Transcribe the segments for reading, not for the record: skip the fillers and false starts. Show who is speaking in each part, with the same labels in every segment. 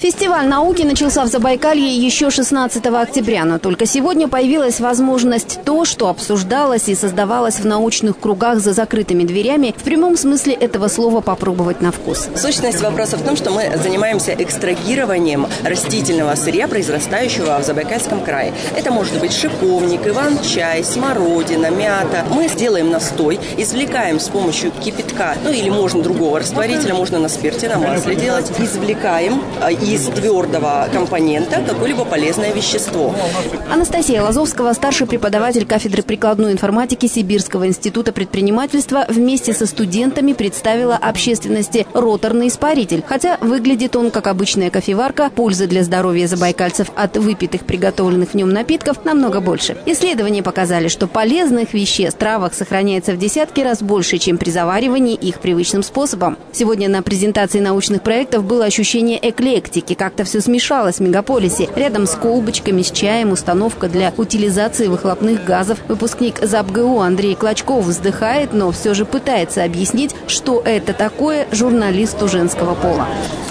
Speaker 1: Фестиваль науки начался в Забайкалье еще 16 октября, но только сегодня появилась возможность то, что обсуждалось и создавалось в научных кругах за закрытыми дверями, в прямом смысле этого слова попробовать на вкус.
Speaker 2: Сущность вопроса в том, что мы занимаемся экстрагированием растительного сырья, произрастающего в Забайкальском крае. Это может быть шиповник, иван-чай, смородина, мята. Мы сделаем настой, извлекаем с помощью кипятка, или можно другого растворителя, можно на спирте, на масле делать, извлекаем из твердого компонента какое-либо полезное вещество.
Speaker 1: Анастасия Лазовского, старший преподаватель кафедры прикладной информатики Сибирского института предпринимательства, вместе со студентами представила общественности роторный испаритель. Хотя выглядит он как обычная кофеварка, пользы для здоровья забайкальцев от выпитых приготовленных в нем напитков намного больше. Исследования показали, что полезных веществ в травах сохраняется в десятки раз больше, чем при заваривании их привычным способом. Сегодня на презентации научных проектов было ощущение эклектики. Как-то все смешалось в мегаполисе. Рядом с колбочками, с чаем, установка для утилизации выхлопных газов. Выпускник ЗАПГУ Андрей Клочков вздыхает, но все же пытается объяснить, что это такое журналисту женского пола.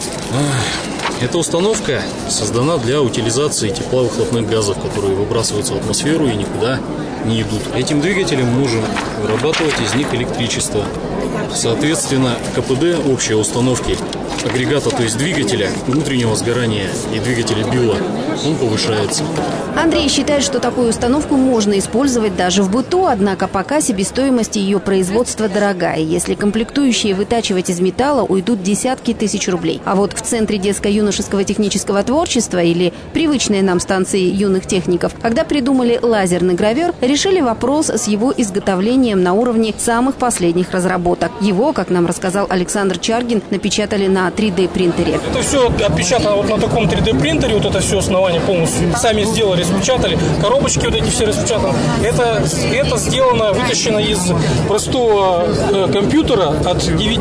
Speaker 3: Эта установка создана для утилизации тепла выхлопных газов, которые выбрасываются в атмосферу и никуда не идут. Этим двигателем можем вырабатывать из них электричество. Соответственно, КПД общей установки агрегата, то есть двигателя внутреннего сгорания и двигателя БИО, он повышается.
Speaker 1: Андрей считает, что такую установку можно использовать даже в быту, однако пока себестоимость ее производства дорогая. Если комплектующие вытачивать из металла, уйдут десятки тысяч рублей. А вот в Центре детско-юношеского технического творчества или привычной нам станции юных техников, когда придумали лазерный гравер, решили вопрос с его изготовлением на уровне самых последних разработок. Его, как нам рассказал Александр Чаргин, напечатали на 3D-принтере.
Speaker 4: Это все отпечатано вот на таком 3D-принтере, вот это все основание полностью. Сами сделали, распечатали, коробочки вот эти все распечатаны. Это сделано, вытащено из простого компьютера от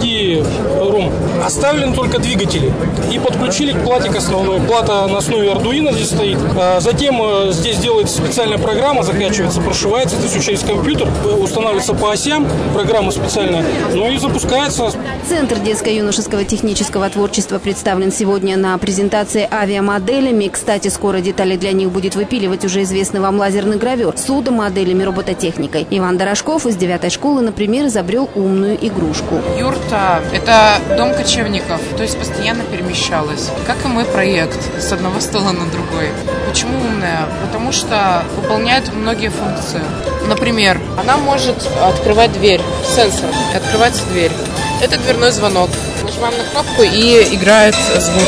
Speaker 4: DVD-ROM. Оставлены только двигатели. И подключили к плате к основной. Плата на основе Arduino здесь стоит. Затем здесь делается специальная программа, закачивается, прошивается, это все через компьютер, устанавливается по осям, программа специальная, и запускается.
Speaker 1: Центр детско-юношеского технического творчества представлен сегодня на презентации авиамоделями. Кстати, скоро детали для них будет выпиливать уже известный вам лазерный гравер, судомоделями, робототехникой. Иван Дорошков из 9-й школы, например, изобрел умную игрушку.
Speaker 5: Юрта – это дом кочевников, то есть постоянно перемещалась. Как и мой проект, с одного стола на другой. Почему умная? Потому что выполняет многие функции. Например, она может открывать дверь, сенсор, и открывается дверь. Это дверной звонок. Нажимаем на кнопку и играет звук.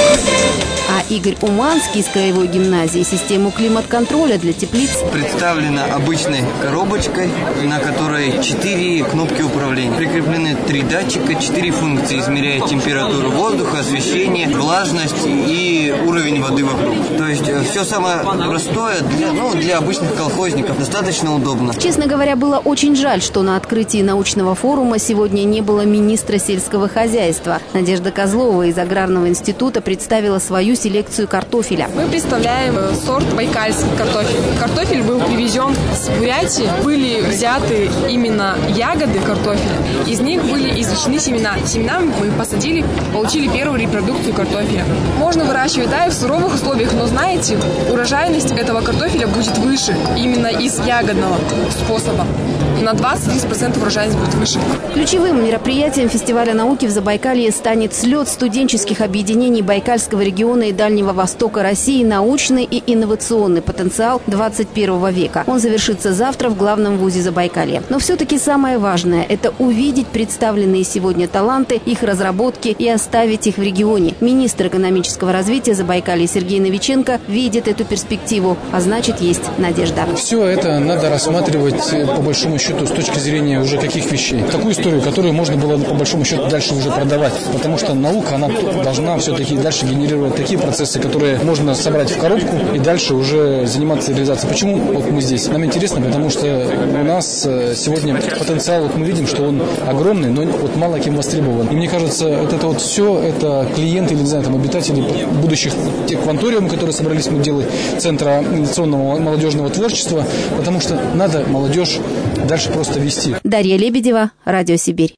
Speaker 1: А Игорь Уманский из краевой гимназии систему климат-контроля для теплиц
Speaker 6: представлена обычной коробочкой, на которой 4 кнопки управления. Прикреплены 3 датчика, 4 функции, измеряя температуру воздуха, освещение, влажность и уровень воды вокруг. То есть все самое простое для обычных колхозников, достаточно удобно.
Speaker 1: Честно говоря, было очень жаль, что на открытии научного форума сегодня не было министра сельского хозяйства. Надежда Козлова из Аграрного института представила свою селекцию картофеля.
Speaker 7: Мы представляем сорт байкальский картофель. Картофель был привезен с Бурятии. Были взяты именно ягоды картофеля. Из них были извлечены семена. Семена мы посадили, получили первую репродукцию картофеля. Можно выращивать, и в суровых условиях, но знаете, урожайность этого картофеля будет выше именно из ягодного способа. На 20-30% урожайность будет выше.
Speaker 1: Ключевым мероприятием фестиваля науки в Забайкалье станет слет студенческих объединений Байкальского региона и Дальнего Востока России «Научный и инновационный потенциал 21 века». Он завершится завтра в главном вузе Забайкалья. Но все-таки самое важное – это увидеть представленные сегодня таланты, их разработки и оставить их в регионе. Министр экономического развития Забайкалья Сергей Новиченко видит эту перспективу, а значит, есть надежда.
Speaker 8: Все это надо рассматривать по большому счету с точки зрения уже каких вещей. Такую историю, которую можно было по большому счету дальше уже продавать. Потому что наука, она должна все-таки дальше генерировать такие процессы, которые можно собрать в коробку и дальше уже заниматься реализацией. Почему вот мы здесь? Нам интересно, потому что у нас сегодня потенциал, мы видим, что он огромный, но мало кем востребован. И мне кажется, это все, это клиенты, или не знаю, обитатели будущих тех кванториумов, которые собрались мы делать, Центра инновационного молодежного творчества, потому что надо молодежь дальше просто вести.
Speaker 1: Дарья Лебедева, Радио Сибирь.